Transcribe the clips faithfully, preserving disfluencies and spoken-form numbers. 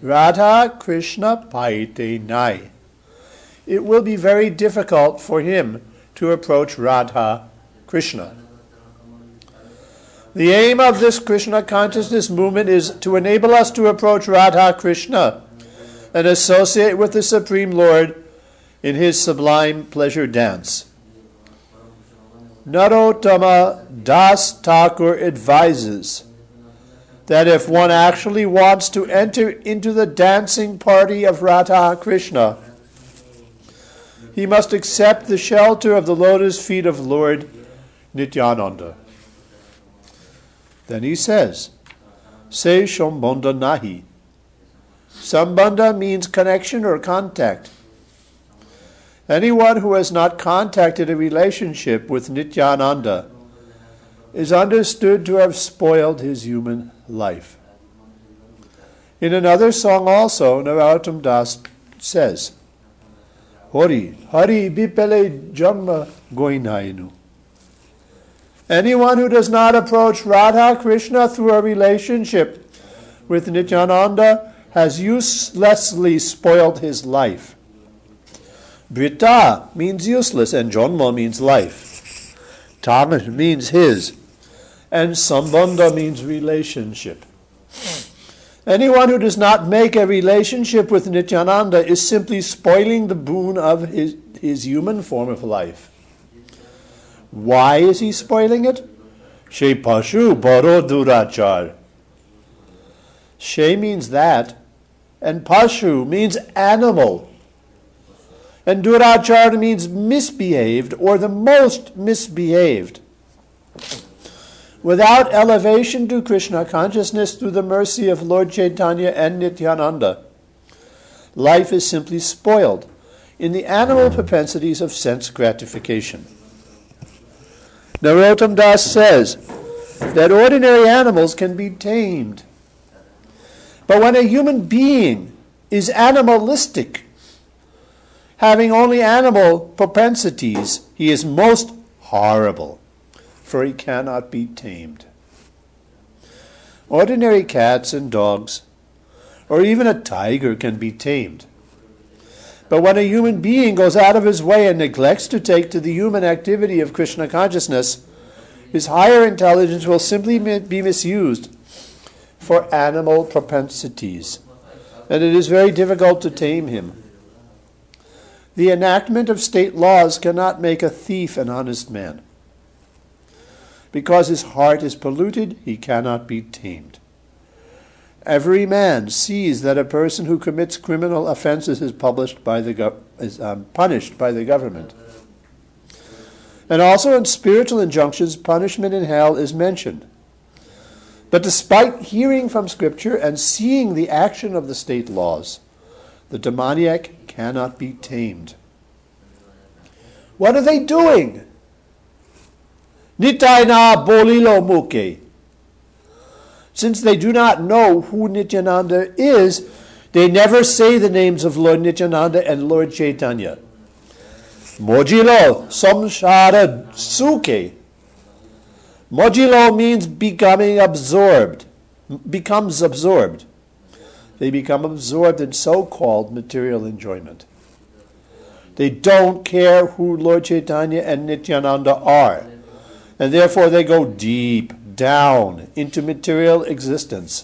Radha Krishna paite nai. It will be very difficult for him to approach Radha Krishna. The aim of this Krishna consciousness movement is to enable us to approach Radha Krishna and associate with the Supreme Lord in his sublime pleasure dance. Narottama Das Thakur advises that if one actually wants to enter into the dancing party of Radha Krishna, he must accept the shelter of the lotus feet of Lord Nityananda. Then he says, Se Shambandha Nahi. Sambandha means connection or contact. Anyone who has not contacted a relationship with Nityananda is understood to have spoiled his human life. In another song also, Narottam Das says, Hori, Hari Bipele Janma Goinainu. Anyone who does not approach Radha Krishna through a relationship with Nityananda has uselessly spoiled his life. Brita means useless, and Janma means life. Tamas means his, and Sambandha means relationship. Anyone who does not make a relationship with Nityananda is simply spoiling the boon of his, his human form of life. Why is he spoiling it? She pashu baro durachar. She means that, and pashu means animal. And durachar means misbehaved, or the most misbehaved. Without elevation to Krishna consciousness through the mercy of Lord Chaitanya and Nityananda, life is simply spoiled in the animal propensities of sense gratification. Narottam Das says that ordinary animals can be tamed. But when a human being is animalistic, having only animal propensities, he is most horrible, for he cannot be tamed. Ordinary cats and dogs, or even a tiger, can be tamed. But when a human being goes out of his way and neglects to take to the human activity of Krishna consciousness, his higher intelligence will simply be misused for animal propensities, and it is very difficult to tame him. The enactment of state laws cannot make a thief an honest man. Because his heart is polluted, he cannot be tamed. Every man sees that a person who commits criminal offenses is published by the gov- is um, punished by the government. And also in spiritual injunctions, punishment in hell is mentioned. But despite hearing from Scripture and seeing the action of the state laws, the demoniac cannot be tamed. What are they doing? Nitai na bolilo muke. Since they do not know who Nityananda is, they never say the names of Lord Nityananda and Lord Chaitanya. Mojilo samsara suke. Mojilo means becoming absorbed, becomes absorbed. They become absorbed in so-called material enjoyment. They don't care who Lord Chaitanya and Nityananda are, and therefore they go deep down into material existence.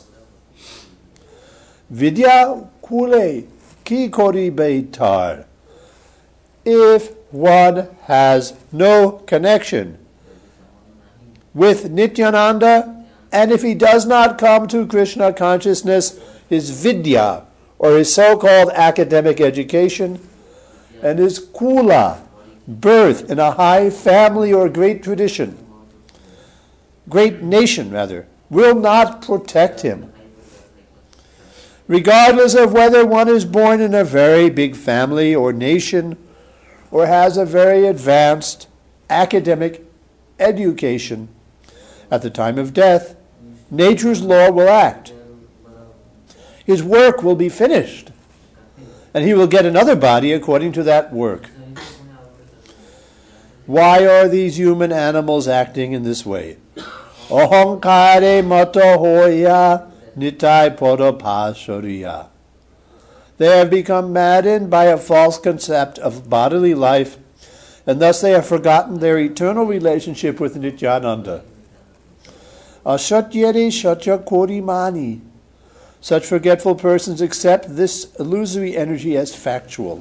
Vidya kule ki kori beitar. If one has no connection with Nityananda, and if he does not come to Krishna consciousness, his vidya, or his so-called academic education, and his kula, birth in a high family or great tradition, great nation rather, will not protect him. Regardless of whether one is born in a very big family or nation, or has a very advanced academic education, at the time of death, nature's law will act. His work will be finished, and he will get another body according to that work. Why are these human animals acting in this way? Ahankare mata hoya nitai pada pasariya. They have become maddened by a false concept of bodily life, and thus they have forgotten their eternal relationship with Nityananda. Ashatyere shatya korimani. Such forgetful persons accept this illusory energy as factual.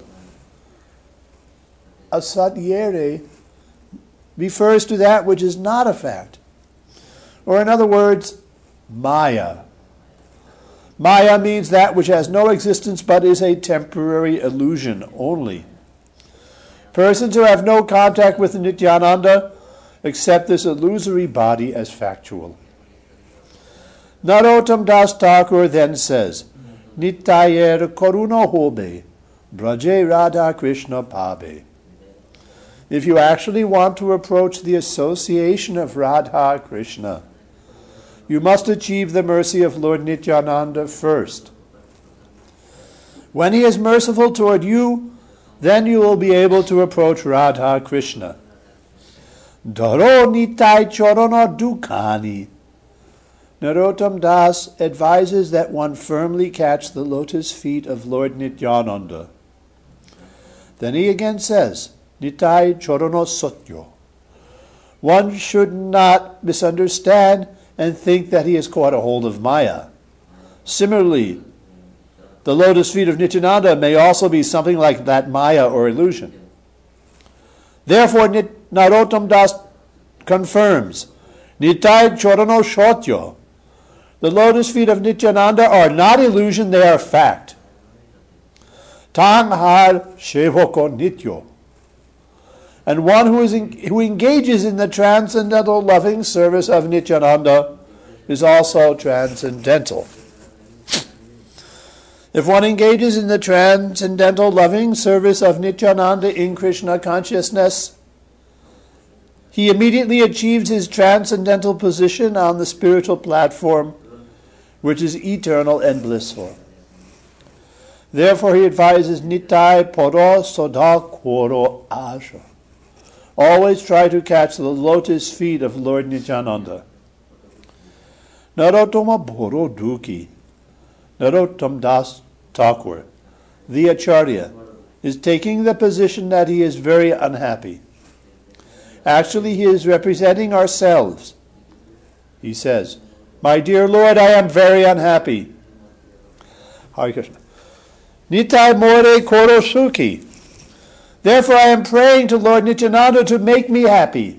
Asatyere refers to that which is not a fact. Or in other words, Maya. Maya means that which has no existence but is a temporary illusion only. Persons who have no contact with Nityananda accept this illusory body as factual. Narottam Das Thakur then says, Nitayer Karuna Hobe, Braje Radha Krishna Pabe. If you actually want to approach the association of Radha Krishna, you must achieve the mercy of Lord Nityananda first. When he is merciful toward you, then you will be able to approach Radha Krishna. Daro Nitai Chorana Dukkani. Narottam Das advises that one firmly catch the lotus feet of Lord Nityananda. Then he again says, Nitai Chorana Sotyo. One should not misunderstand and think that he has caught a hold of Maya. Similarly, the lotus feet of Nityananda may also be something like that Maya or illusion. Therefore, Narottam Das confirms, Nitai Chorano Shotyo. The lotus feet of Nityananda are not illusion, they are fact. Tang har shevoko nityo. And one who is in, who engages in the transcendental loving service of Nityananda is also transcendental. If one engages in the transcendental loving service of Nityananda in Krishna consciousness, he immediately achieves his transcendental position on the spiritual platform, which is eternal and blissful. Therefore he advises Nitai Poro Sodha Koro Asha. Always try to catch the lotus feet of Lord Nityananda. Narottama Bhoro Duki. Narottam Das Thakur, the Acharya, is taking the position that he is very unhappy. Actually, he is representing ourselves. He says, My dear Lord, I am very unhappy. Hare Krishna. Nitai More Koro Sukhi. Therefore, I am praying to Lord Nityananda to make me happy.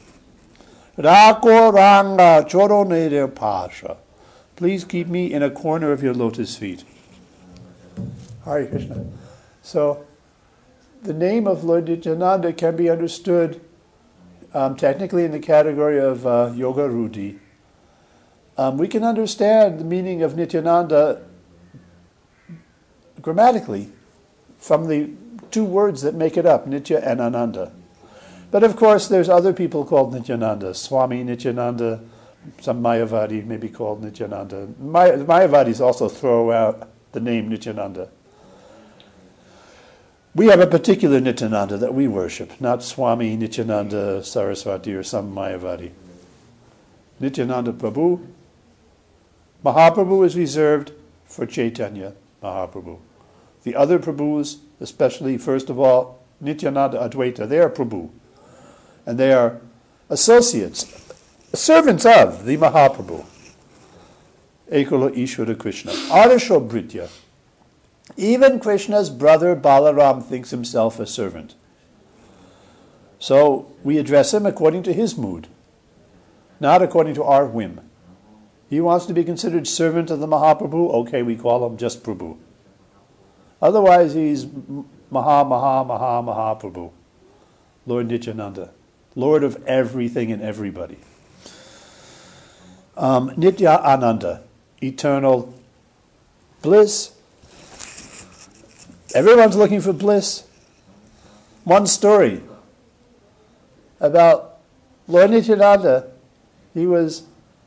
Rako Ranga Choronere Pasha. Please keep me in a corner of your lotus feet. Hare Krishna. So, the name of Lord Nityananda can be understood um, technically in the category of uh, Yoga Rudhi. Um, we can understand the meaning of Nityananda grammatically from the two words that make it up, Nitya and Ananda. But of course, there's other people called Nityananda. Swami Nityananda, some Mayavadi may be called Nityananda. May- the Mayavadis also throw out the name Nityananda. We have a particular Nityananda that we worship, not Swami Nityananda Saraswati or some Mayavadi. Nityananda Prabhu. Mahaprabhu is reserved for Chaitanya Mahaprabhu. The other Prabhus, especially, first of all, Nityananda Advaita, they are Prabhu. And they are associates, servants of the Mahaprabhu. Ekala Ishvara Krishna. Arasho Britya. Even Krishna's brother Balaram thinks himself a servant. So we address him according to his mood, not according to our whim. He wants to be considered servant of the Mahaprabhu, okay, we call him just Prabhu. Otherwise he's Maha, Maha, Maha, Mahaprabhu, Lord Nityananda, Lord of everything and everybody. Um, Nitya Ananda, eternal bliss. Everyone's looking for bliss. One story about Lord Nityananda. He was,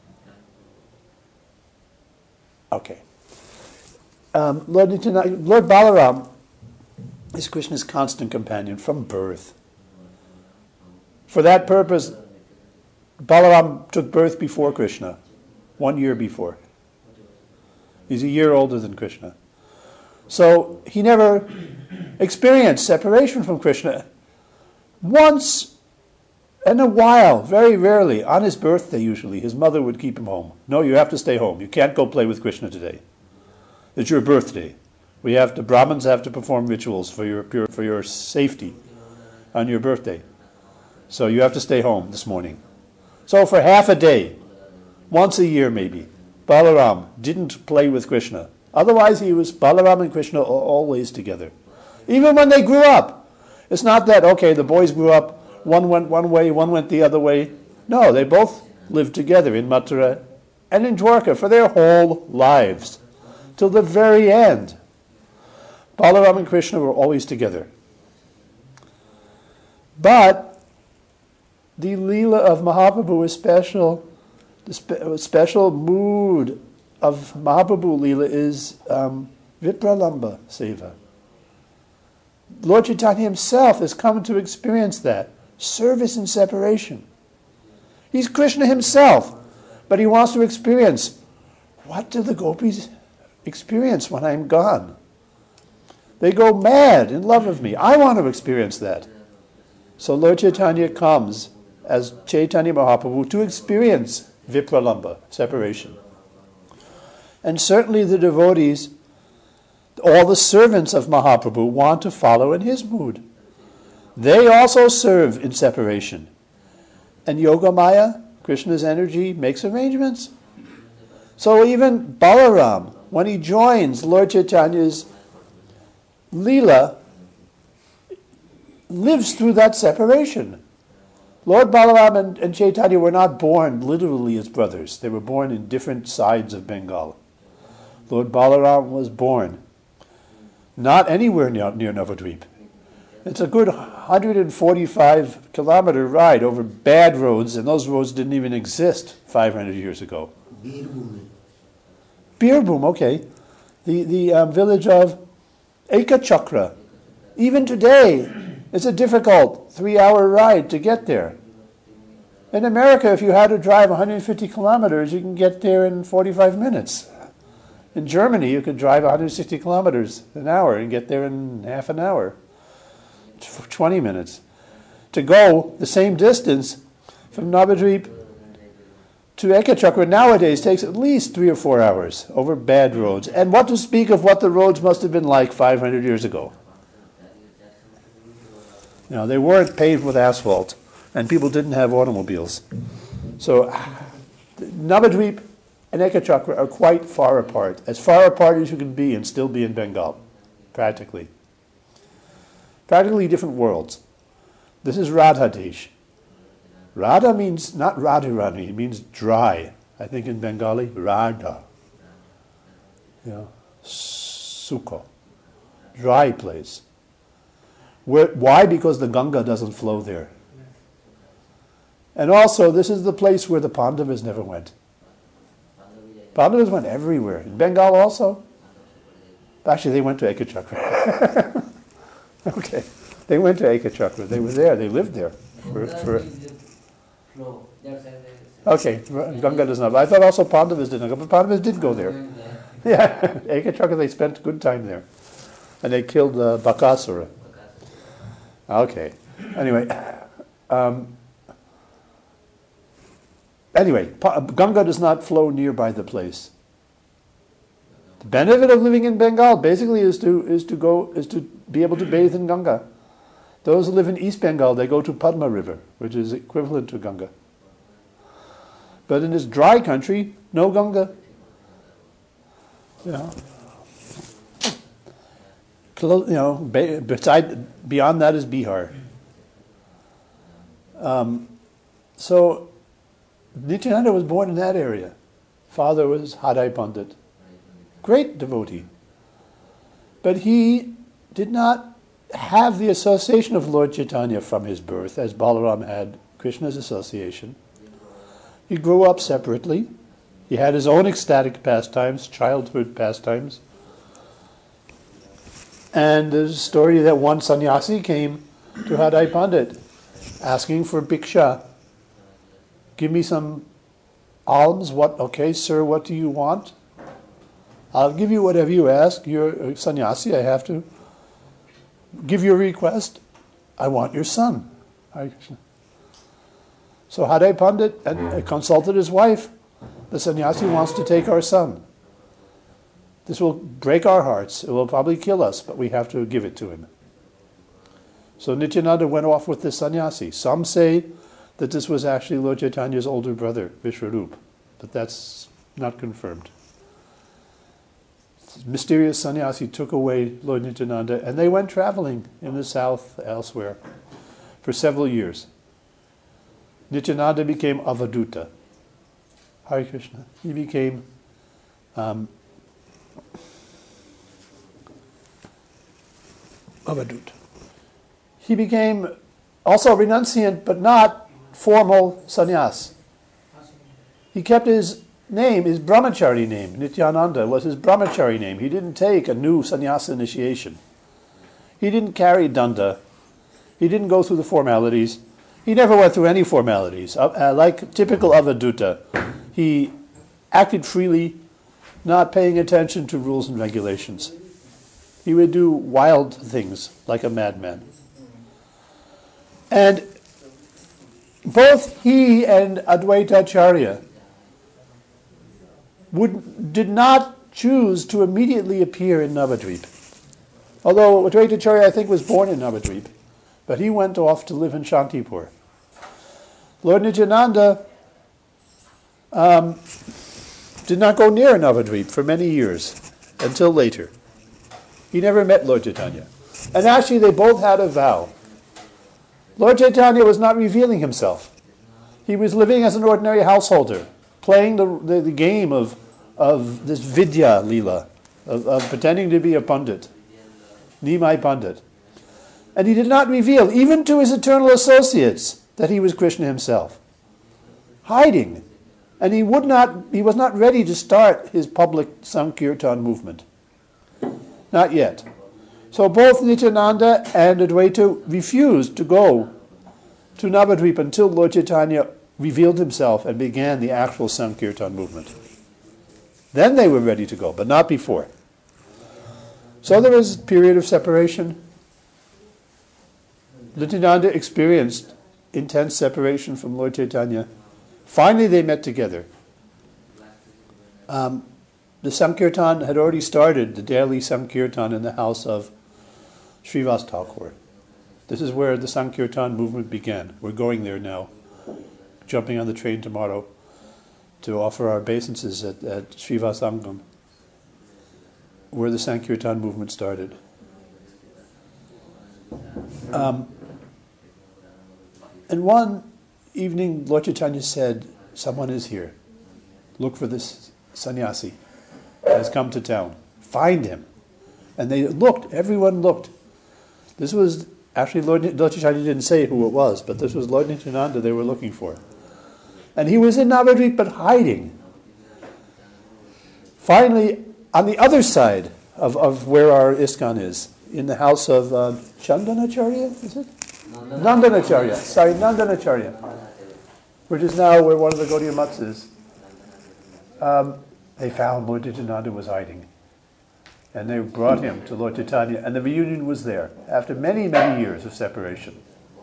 okay. Um, Lord Nityananda, Lord Balaram is Krishna's constant companion from birth. For that purpose, Balaram took birth before Krishna, one year before. He's a year older than Krishna. So he never experienced separation from Krishna. Once in a while, very rarely, on his birthday usually, his mother would keep him home. No, you have to stay home. You can't go play with Krishna today. It's your birthday. We have to, Brahmins have to perform rituals for your pure, for your safety on your birthday. So you have to stay home this morning. So for half a day, once a year maybe, Balaram didn't play with Krishna. Otherwise he was, Balaram and Krishna are always together. Even when they grew up. It's not that, okay, the boys grew up, one went one way, one went the other way. No, they both lived together in Mathura and in Dwarka for their whole lives, till the very end. Balaram and Krishna were always together. But the Leela of Mahaprabhu is special. The spe- special mood of Mahaprabhu Leela is um, Vipralamba Seva. Lord Chaitanya himself has come to experience that. Service and separation. He's Krishna himself, but he wants to experience, what do the gopis experience when I'm gone? They go mad in love of me. I want to experience that. So Lord Chaitanya comes as Chaitanya Mahaprabhu to experience Vipralamba, separation. And certainly the devotees, all the servants of Mahaprabhu, want to follow in his mood. They also serve in separation. And Yogamaya, Krishna's energy, makes arrangements. So even Balaram, when he joins Lord Chaitanya's Leela, lives through that separation. Lord Balaram and, and Chaitanya were not born literally as brothers. They were born in different sides of Bengal. Lord Balaram was born not anywhere near, near Navadvip. It's a good one hundred forty-five kilometer ride over bad roads, and those roads didn't even exist five hundred years ago. Birbhum. Birbhum, okay. The, the um, village of Ekachakra. Even today, it's a difficult three-hour ride to get there. In America, if you had to drive one hundred fifty kilometers, you can get there in forty-five minutes. In Germany, you could drive one hundred sixty kilometers an hour and get there in half an hour, twenty minutes. To go the same distance from Navadvip to Ekachakra nowadays takes at least three or four hours over bad roads. And what to speak of what the roads must have been like five hundred years ago. You know, they weren't paved with asphalt, and people didn't have automobiles. So Navadvip and Ekachakra are quite far apart, as far apart as you can be and still be in Bengal, practically. Practically different worlds. This is Radhadesh. Radha means not Radharani, it means dry. I think in Bengali, Radha. You know, Sukha. Dry place. Where, why? Because the Ganga doesn't flow there. And also, this is the place where the Pandavas never went. Pandavas went everywhere. In Bengal also. Actually, they went to Ekachakra. Okay. They went to Ekachakra. They were there. They lived there. For, for Okay. Ganga does not. I thought also Pandavas didn't go, but Pandavas did go there. Yeah. Ekachakra, they spent good time there. And they killed uh, Bakasura. Okay. Anyway. Um, anyway, Ganga does not flow nearby the place. The benefit of living in Bengal basically is to is to go is to be able to bathe in Ganga. Those who live in East Bengal, they go to Padma River, which is equivalent to Ganga. But in this dry country, no Ganga. You know, you know beside, beyond that is Bihar. Um, so, Nityananda was born in that area. Father was Hadai Pandit. Great devotee. But he did not have the association of Lord Chaitanya from his birth, as Balaram had Krishna's association. He grew up separately. He had his own ecstatic pastimes, childhood pastimes. And there's a story that one sannyasi came to Hadai Pandit asking for bhiksha. Give me some alms. What? Okay, sir, what do you want? I'll give you whatever you ask. You're a sannyasi, I have to give you a request. I want your son. Hare Krishna. So Hare Pandit and consulted his wife. The sannyasi wants to take our son. This will break our hearts. It will probably kill us, but we have to give it to him. So Nityananda went off with this sannyasi. Some say that this was actually Lord Chaitanya's older brother, Vishwarup, but that's not confirmed. This mysterious sannyasi took away Lord Nityananda, and they went traveling in the south, elsewhere, for several years. Nityananda became Avaduta. Hare Krishna. He became um, Avaduta. He became also renunciant, but not formal sannyas. He kept his name, his brahmachari name. Nityananda was his brahmachari name. He didn't take a new sannyasa initiation. He didn't carry danda. He didn't go through the formalities. He never went through any formalities. Uh, uh, like typical Avaduta, he acted freely, not paying attention to rules and regulations. He would do wild things like a madman. And both he and Advaita Acharya would, did not choose to immediately appear in Navadvip. Although Advaita Acharya, I think, was born in Navadvip, but he went off to live in Shantipur. Lord Nityananda um, did not go near Navadvip for many years, until later. He never met Lord Chaitanya. And actually they both had a vow. Lord Chaitanya was not revealing himself. He was living as an ordinary householder, playing the, the, the game of, of this Vidya Leela, of, of pretending to be a Pandit, Nimai Pandit. And he did not reveal, even to his eternal associates, that he was Krishna himself. Hiding. And he would not, he was not ready to start his public Sankirtan movement. Not yet. So both Nityananda and Advaita refused to go to Navadvip until Lord Chaitanya revealed himself and began the actual Sankirtan movement. Then they were ready to go, but not before. So there was a period of separation. Nityananda experienced intense separation from Lord Chaitanya. Finally they met together. Um, the Sankirtan had already started, the daily Sankirtan in the house of Srivas Thakur. This is where the Sankirtan movement began. We're going there now, jumping on the train tomorrow to offer our obeisances at, at Srivas Angam, where the Sankirtan movement started. Um, and one evening, Lord Chaitanya said, someone is here. Look for this sannyasi. He has come to town. Find him. And they looked, everyone looked. This was, actually Lord, Lord Chaitanya didn't say who it was, but this was Lord Nityananda they were looking for. And he was in Navadvip, but hiding. Finally, on the other side of, of where our ISKCON is, in the house of uh, Chandanacharya, is it? Nandanacharya. Sorry, Nandanacharya. Which is now where one of the Gaudiya Mutts is. Um, they found Lord Nityananda was hiding. And they brought him to Lord Chaitanya, and the reunion was there, after many, many years of separation.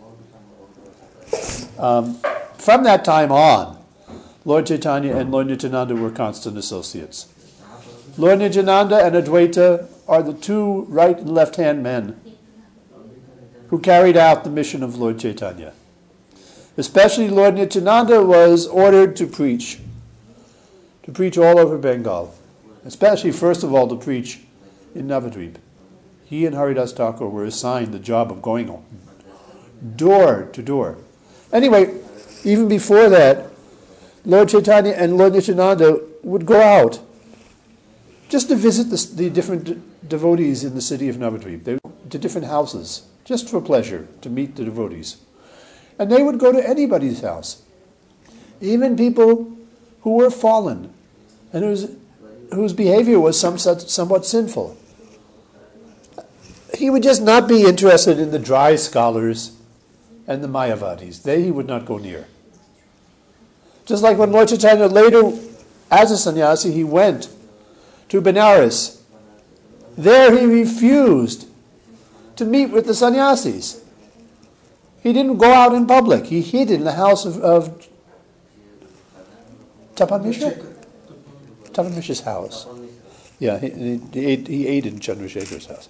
Um, from that time on, Lord Chaitanya and Lord Nityananda were constant associates. Lord Nityananda and Advaita are the two right and left-hand men who carried out the mission of Lord Chaitanya. Especially Lord Nityananda was ordered to preach, to preach all over Bengal, especially, first of all, to preach in Navadvip. He and Haridas Thakur were assigned the job of going on door to door. Anyway, even before that, Lord Chaitanya and Lord Nityananda would go out just to visit the, the different de- devotees in the city of Navadvip. They would to different houses, just for pleasure, to meet the devotees. And they would go to anybody's house, even people who were fallen and whose, whose behavior was some, somewhat sinful. He would just not be interested in the dry scholars and the Mayavadis. They he would not go near. Just like when Lord Chaitanya later, as a sannyasi, he went to Benares. There he refused to meet with the sannyasis. He didn't go out in public. He hid in the house of, of Tapan Mishra? Tapan Mishra's house. Yeah, he, he, he, ate, he ate in Chandrasekhar's house.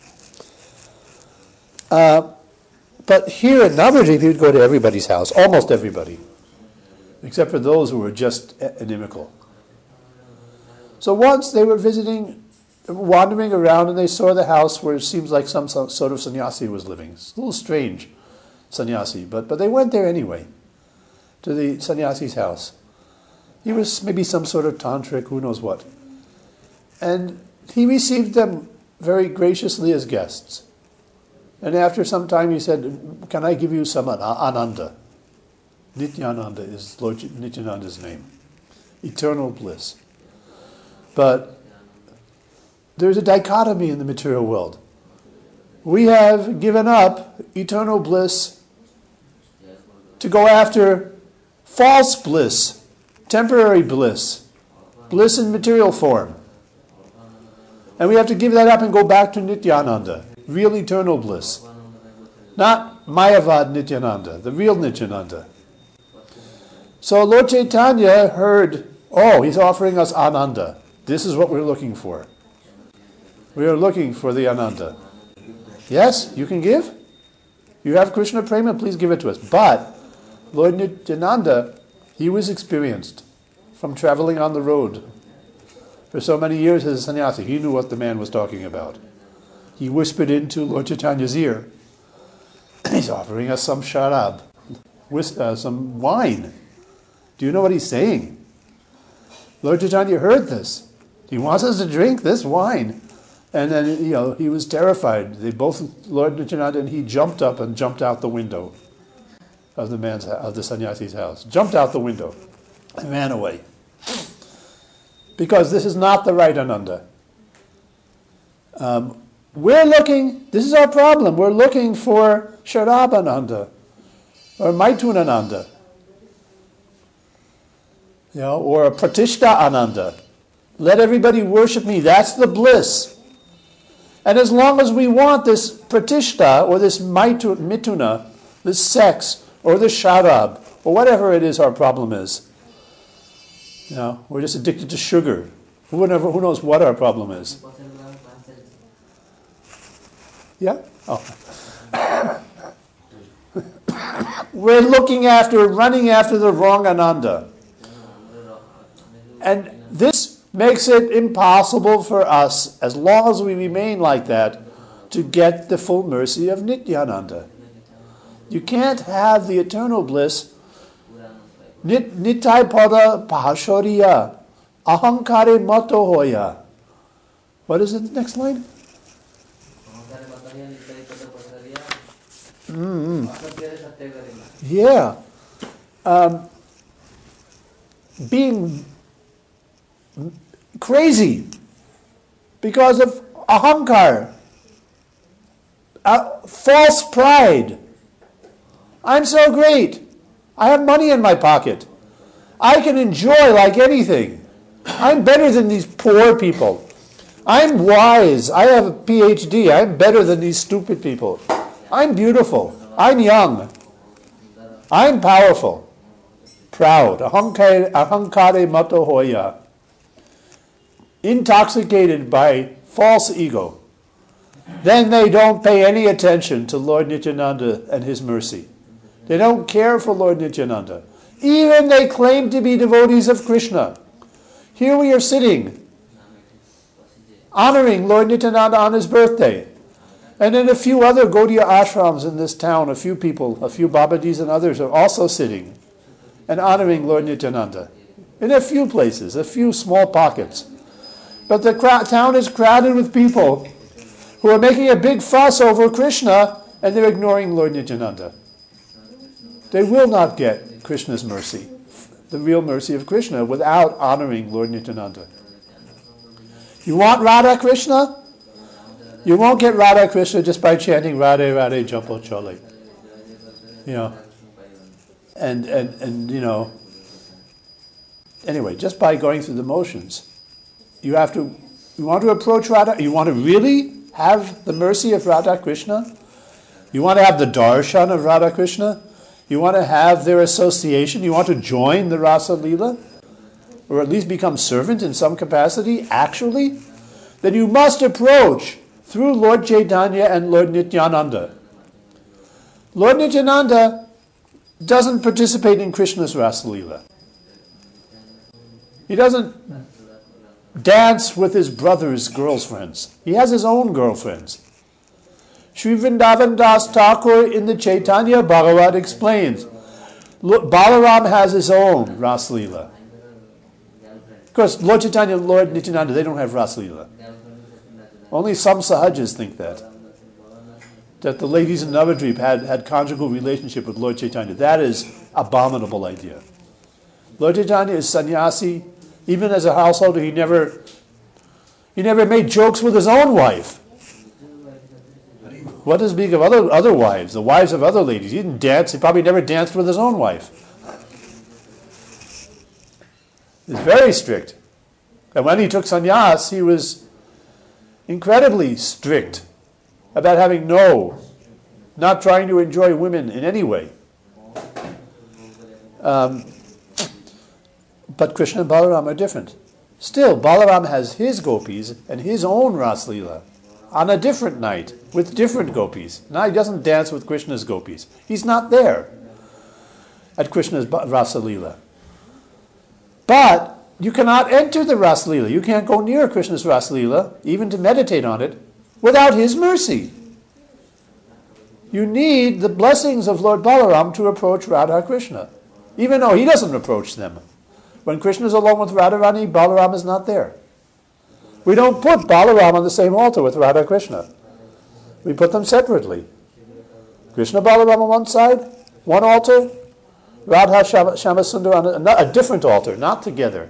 Uh, but here at Navadvip, he would go to everybody's house, almost everybody, except for those who were just inimical. So once they were visiting, wandering around, and they saw the house where it seems like some sort of sannyasi was living. It's a little strange, sannyasi, but, but they went there anyway, to the sannyasi's house. He was maybe some sort of tantric, who knows what. And he received them very graciously as guests. And after some time he said, can I give you some ananda? Nityananda is Lord Nityananda's name. Eternal bliss. But there's a dichotomy in the material world. We have given up eternal bliss to go after false bliss, temporary bliss, bliss in material form. And we have to give that up and go back to Nityananda, real eternal bliss. Not Mayavad Nityananda, the real Nityananda. So Lord Chaitanya heard, oh, he's offering us Ananda. This is what we're looking for. We are looking for the Ananda. Yes, you can give. You have Krishna Prema, please give it to us. But Lord Nityananda, he was experienced from traveling on the road for so many years as a sannyasi. He knew what the man was talking about. He whispered into Lord Chaitanya's ear, he's offering us some sharab, uh, some wine. Do you know what he's saying? Lord Chaitanya heard this. He wants us to drink this wine. And then, you know, he was terrified. They both, Lord Nityananda and he, jumped up and jumped out the window of the man's, of the sannyasi's house. Jumped out the window and ran away. Because this is not the right Ananda. Um, we're looking, this is our problem, we're looking for Sharabananda or Maithunananda, you know, or Pratishta Ananda. Let everybody worship me, that's the bliss. And as long as we want this Pratishta or this Mituna, this sex or this Sharab or whatever it is our problem is, you know, we're just addicted to sugar. Who, never, who knows what our problem is? Yeah? Oh. We're looking after, running after the wrong Ananda. And this makes it impossible for us, as long as we remain like that, to get the full mercy of Nityananda. You can't have the eternal bliss. Nit, Nitai pada pahashoriya, ahankare mato hoya. What is it, the next line? Mm-hmm. Yeah. Um, being crazy because of ahankar, uh, false pride. I'm so great. I have money in my pocket. I can enjoy like anything. I'm better than these poor people. I'm wise. I have a P H D. I'm better than these stupid people. I'm beautiful. I'm young. I'm powerful. Proud. Ahankare, ahankare mato hoya. Intoxicated by false ego. Then they don't pay any attention to Lord Nityananda and his mercy. They don't care for Lord Nityananda. Even they claim to be devotees of Krishna. Here we are sitting, honoring Lord Nityananda on his birthday. And in a few other Gaudiya ashrams in this town, a few people, a few Babadis and others are also sitting and honoring Lord Nityananda. In a few places, a few small pockets. But the crowd, town is crowded with people who are making a big fuss over Krishna and they're ignoring Lord Nityananda. They will not get Krishna's mercy, the real mercy of Krishna, without honoring Lord Nityananda. You want Radha Krishna? You won't get Radha Krishna just by chanting Radhe Radhe Jampo Chole. You know, and, and, and, you know, anyway, just by going through the motions. You have to You want to approach Radha? You want to really have the mercy of Radha Krishna? You want to have the darshan of Radha Krishna? You want to have their association? You want to join the Rasa Leela? Or at least become servant in some capacity, actually? Then you must approach through Lord Chaitanya and Lord Nityananda. Lord Nityananda doesn't participate in Krishna's Rasa Leela. He doesn't dance with his brother's girlfriends. He has his own girlfriends. Sri Vrindavan Das Thakur in the Chaitanya Bhagavat explains, Balaram has his own Rasa Leela. Of course, Lord Chaitanya and Lord Nityananda, they don't have Rasa Leela. Only some Sahajas think that. That the ladies in Navadvip had, had conjugal relationship with Lord Chaitanya. That is abominable idea. Lord Chaitanya is sannyasi. Even as a householder, he never he never made jokes with his own wife. What does speak of other other wives, the wives of other ladies? He didn't dance. He probably never danced with his own wife. He's very strict. And when he took sannyas, he was incredibly strict about having no, not trying to enjoy women in any way. Um, but Krishna and Balaram are different. Still, Balaram has his gopis and his own Ras Leela on a different night with different gopis. Now he doesn't dance with Krishna's gopis. He's not there at Krishna's Rasa Leela. But you cannot enter the Rasa Leela. You can't go near Krishna's Rasa Leela, even to meditate on it, without his mercy. You need the blessings of Lord Balaram to approach Radha Krishna, even though he doesn't approach them. When Krishna is alone with Radharani, Balaram is not there. We don't put Balaram on the same altar with Radha Krishna. We put them separately. Krishna Balaram on one side, one altar, Radha Shama, Shamasundar on a, a different altar, not together.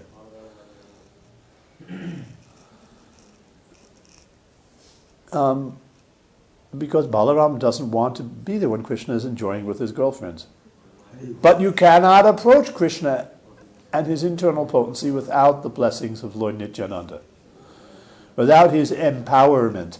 Um, because Balaram doesn't want to be there when Krishna is enjoying with his girlfriends. But you cannot approach Krishna and his internal potency without the blessings of Lord Nityananda, without his empowerment.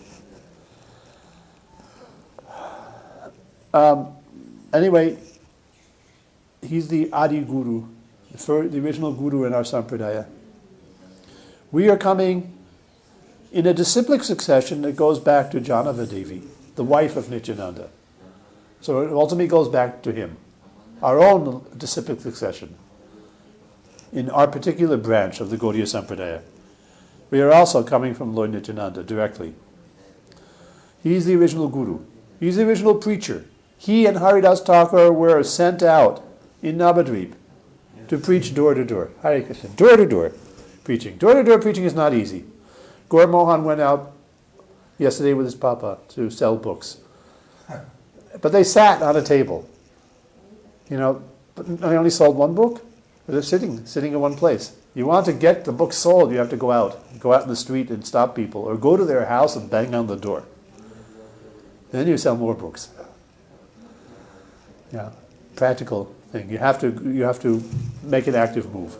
Um, anyway, he's the Adi Guru, the, first, the original Guru in our Sampradaya. We are coming in a disciplic succession that goes back to Janavadevi, the wife of Nityananda. So it ultimately goes back to him, our own disciplic succession in our particular branch of the Gaudiya Sampradaya. We are also coming from Lord Nityananda directly. He's the original Guru. He's the original preacher. He and Haridas Thakur were sent out in Navadvip to preach door to door. Hare Krishna. Door to door preaching. Door to door preaching is not easy. Gaur Mohan went out yesterday with his papa to sell books. But they sat on a table. You know, but they only sold one book. They're sitting, sitting in one place. You want to get the book sold, you have to go out. Go out in the street and stop people. Or go to their house and bang on the door. Then you sell more books. Yeah, practical thing. You have to, you have to make an active move.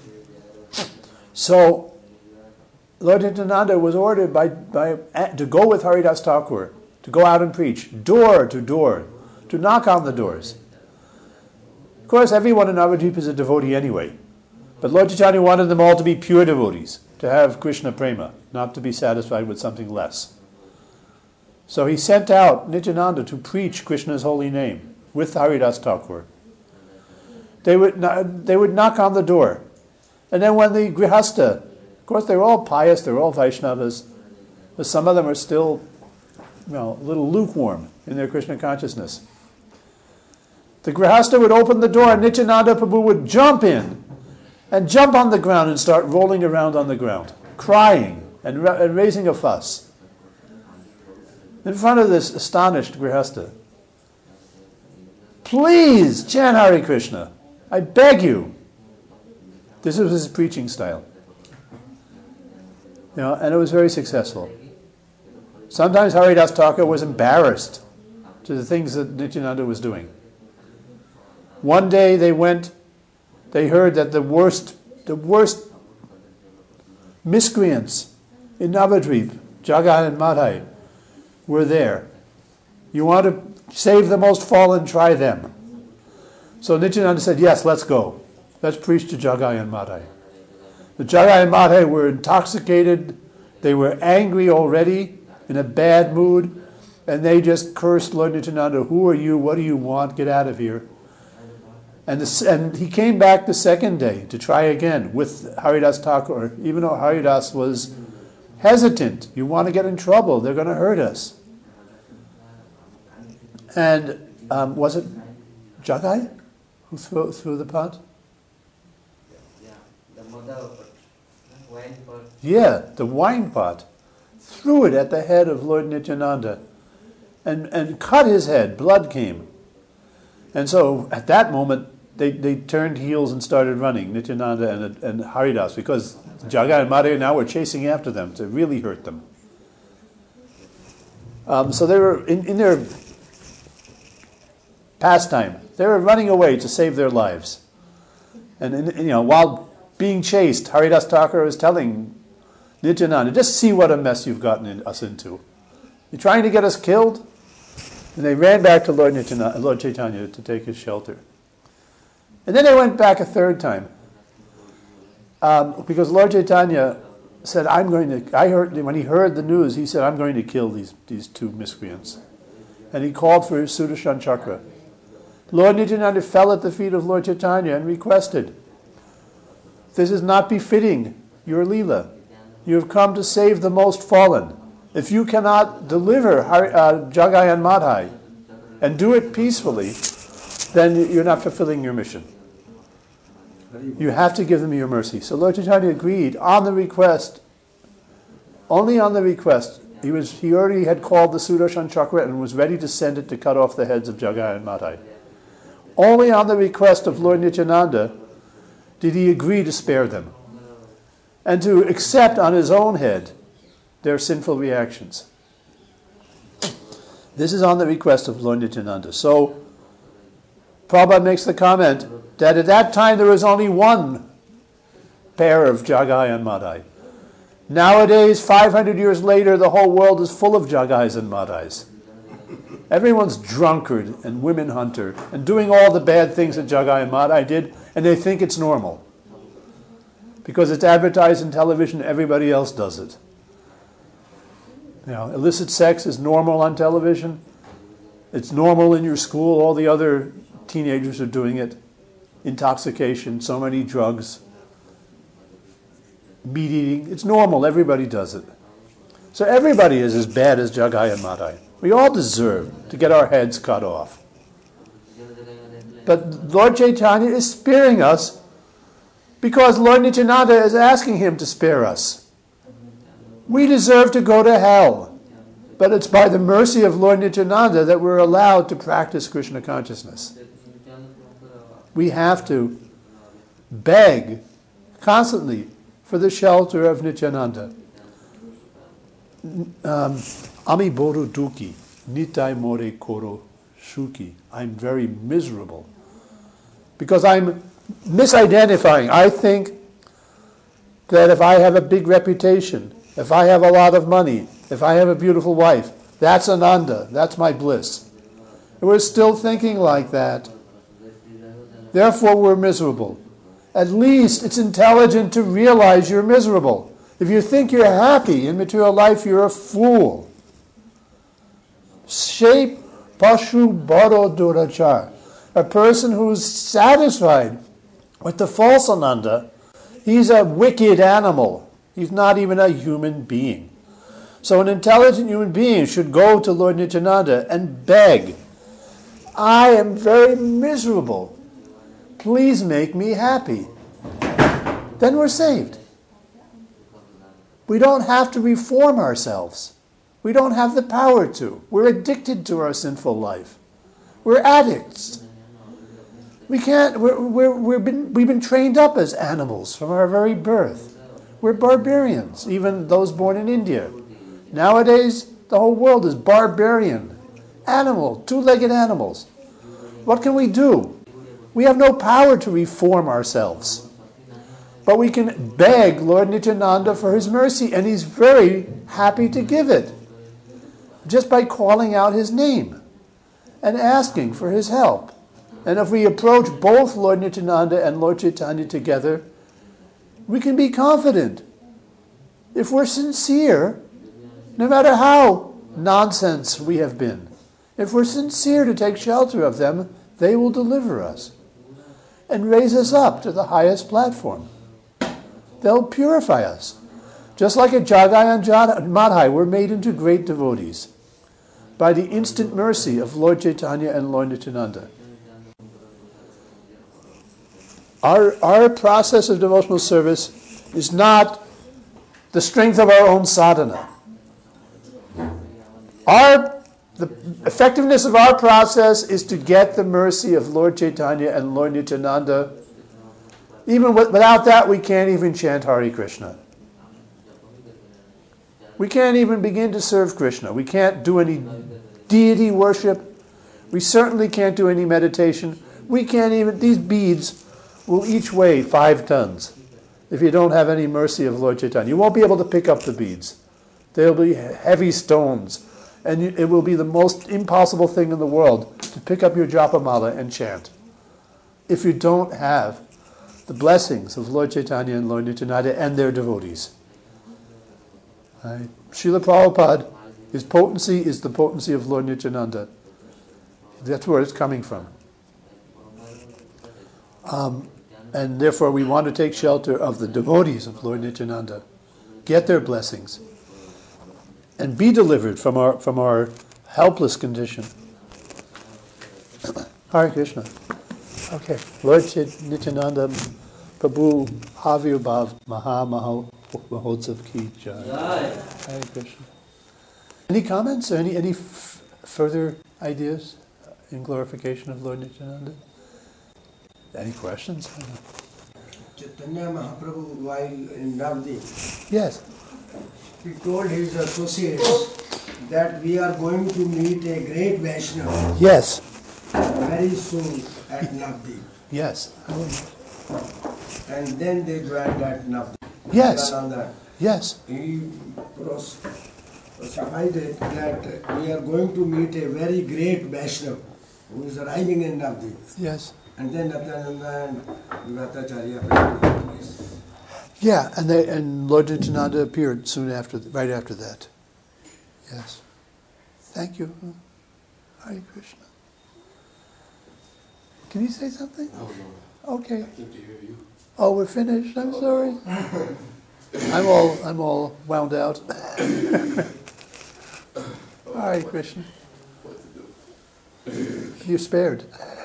So, Lord Nityananda was ordered by, by, to go with Haridas Thakur, to go out and preach, door to door, to knock on the doors. Of course, everyone in Navadvip is a devotee anyway. But Lord Chaitanya wanted them all to be pure devotees, to have Krishna prema, not to be satisfied with something less. So he sent out Nityananda to preach Krishna's holy name with Haridas Thakur. They would, they would knock on the door. And then when the Grihasta, of course they're all pious, they're all Vaishnavas, but some of them are still, you know, a little lukewarm in their Krishna consciousness. The Grihasta would open the door and Nityananda Prabhu would jump in and jump on the ground and start rolling around on the ground, crying and, ra- and raising a fuss in front of this astonished Grihasta. Please chant Hare Krishna. I beg you. This was his preaching style. You know, and it was very successful. Sometimes Haridas Thakur was embarrassed to the things that Nityananda was doing. One day they went, they heard that the worst, the worst miscreants in Navadvip, Jagai and Madhai were there. You want to save the most fallen, try them. So Nityananda said, yes, let's go. Let's preach to Jagai and Madhai. The Jagai and Madhai were intoxicated. They were angry already, in a bad mood, and they just cursed Lord Nityananda. Who are you? What do you want? Get out of here. And, the, and he came back the second day to try again with Haridas Thakur, even though Haridas was hesitant. You want to get in trouble. They're going to hurt us. And um, was it Jagai who threw, threw the pot? Yeah, the mother wine pot. Yeah, the wine pot. Threw it at the head of Lord Nityananda and, and cut his head. Blood came. And so at that moment, they, they turned heels and started running, Nityananda and, and Haridas, because Jagai and Madhai now were chasing after them to really hurt them. Um, so they were in, in their pastime. They were running away to save their lives. And, and you know, while being chased, Haridas Thakur was telling Nityananda, just see what a mess you've gotten in, us into. You're trying to get us killed? And they ran back to Lord, Nityananda, Lord Chaitanya to take his shelter. And then they went back a third time. Um, because Lord Chaitanya said, I'm going to, I heard, when he heard the news, he said, I'm going to kill these, these two miscreants. And he called for his Sudarshan Chakra. Lord Nityananda fell at the feet of Lord Chaitanya and requested, this is not befitting your Leela. You have come to save the most fallen. If you cannot deliver uh, Jagai and Madhai and do it peacefully, then you're not fulfilling your mission. You have to give them your mercy. So Lord Chaitanya agreed on the request, only on the request. He was he already had called the Sudarshan Chakra and was ready to send it to cut off the heads of Jagai and Madhai. Only on the request of Lord Nityananda did he agree to spare them and to accept on his own head their sinful reactions. This is on the request of Lord Nityananda. So Prabhupada makes the comment that at that time there was only one pair of Jagai and Madhai. Nowadays, five hundred years later, the whole world is full of Jagais and Madhais. Everyone's drunkard and women hunter and doing all the bad things that Jagai and Madhai did, and they think it's normal. Because it's advertised in television, everybody else does it. You know, illicit sex is normal on television. It's normal in your school. All the other teenagers are doing it. Intoxication, so many drugs. Meat eating. It's normal. Everybody does it. So everybody is as bad as Jagai and Madhai. We all deserve to get our heads cut off. But Lord Chaitanya is sparing us because Lord Nityananda is asking him to spare us. We deserve to go to hell. But it's by the mercy of Lord Nityananda that we're allowed to practice Krishna consciousness. We have to beg constantly for the shelter of Nityananda. Um, Ami boru duki, nitai more koro shuki. I'm very miserable. Because I'm misidentifying. I think that if I have a big reputation, if I have a lot of money, if I have a beautiful wife, that's Ananda, that's my bliss. And we're still thinking like that. Therefore we're miserable. At least it's intelligent to realize you're miserable. If you think you're happy in material life, you're a fool. Shape pashu baro durachar. A person who's satisfied with the false Ananda, he's a wicked animal. He's not even a human being. So an intelligent human being should go to Lord Nityananda and beg, I am very miserable. Please make me happy. Then we're saved. We don't have to reform ourselves. We don't have the power to. We're addicted to our sinful life. We're addicts. We can't, we're, we're, we've, been, we've been trained up as animals from our very birth. We're barbarians, even those born in India. Nowadays, the whole world is barbarian. Animal, two-legged animals. What can we do? We have no power to reform ourselves. But we can beg Lord Nityananda for his mercy, and he's very happy to give it, just by calling out his name and asking for his help. And if we approach both Lord Nityananda and Lord Chaitanya together, we can be confident. If we're sincere, no matter how nonsense we have been, if we're sincere to take shelter of them, they will deliver us and raise us up to the highest platform. They'll purify us. Just like at Jagai and Madhai, we're made into great devotees by the instant mercy of Lord Chaitanya and Lord Nityananda. Our, our process of devotional service is not the strength of our own sadhana. Our, the effectiveness of our process is to get the mercy of Lord Chaitanya and Lord Nityananda. Even with, without that, we can't even chant Hare Krishna. We can't even begin to serve Krishna. We can't do any deity worship. We certainly can't do any meditation. We can't even, these beads will each weigh five tons if you don't have any mercy of Lord Chaitanya. You won't be able to pick up the beads. They'll be heavy stones. And it will be the most impossible thing in the world to pick up your japamala and chant if you don't have the blessings of Lord Chaitanya and Lord Nityananda and their devotees. Right? Srila Prabhupada, his potency is the potency of Lord Nityananda. That's where it's coming from. Um, and therefore we want to take shelter of the devotees of Lord Nityananda, get their blessings, and be delivered from our from our helpless condition. Hare Krishna. Okay. Lord Nityananda Prabhu Avirbhav Maha Maha Mahotsav Ki Jai. Hare Krishna. Any comments or any, any f- further ideas in glorification of Lord Nityananda? Any questions? Chaitanya Mahaprabhu, while in Navadvip, Yes. he told his associates that we are going to meet a great Vaishnava Yes. very soon at Navadvip. Yes. And then they joined at Navadvip. Yes. Nityananda, Yes. he pros- provided that we are going to meet a very great Vaishnava who is arriving in Navadvip. Yes. And then Nityananda and Vivatacharya appeared. Yeah, and they, and Lord Nityananda appeared soon after, right after that. Yes. Thank you. Hare Krishna. Can you say something? Oh, no. Okay. I came to hear you. Oh, we're finished. I'm sorry. I'm all I'm all wound out. Hare Krishna. You're spared.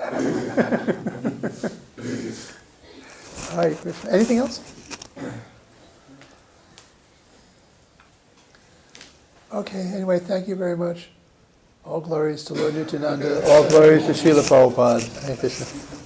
Hare Krishna. Anything else? Okay, anyway, thank you very much. All glories to Lord Nityananda. All glories to Srila Prabhupada. Hare Krishna.